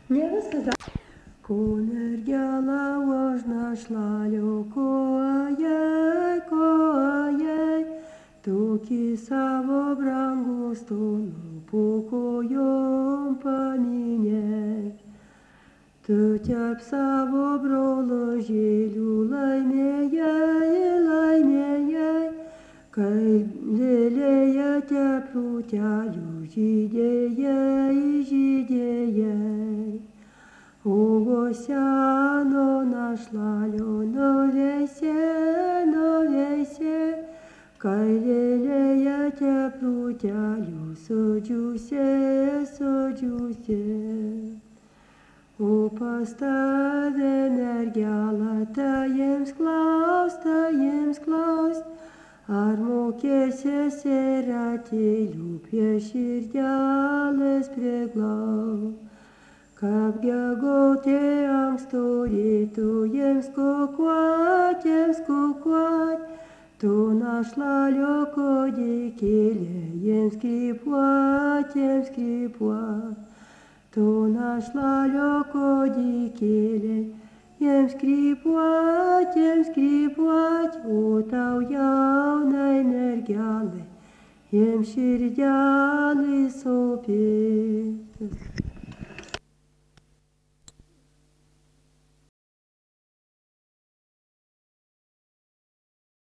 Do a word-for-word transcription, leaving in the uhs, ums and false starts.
Nie rozkazał. Kunergiala łożna szlaliu koaje, koaje, tuki savo brangu stonu pokojom paminie. Tu ciap savo brolo žėlių laimėjai, laimėjai, kai lėlėje teprūtelių žydėjai, žydėjai. Ugo seno našlalio nuveisė, nuveisė, kai lėlėje teprūtelių sudžiūsė, sudžiūsė. O pas tave mergelą ta jiems klaus, ta jiems klaus, ar mokėsi seratėlių prie širdelės priglaus. Kaip gegotė ankstoji, tu jiems kukuot, jiems kukuot, tu našlalio kūdikėlė, jiems krypuot, jiems krypuot. Tu našlalio kūdikėlė, jiems krypuot, jiems krypuot, o tau jaunai mergelai, jiems širdelė sopė.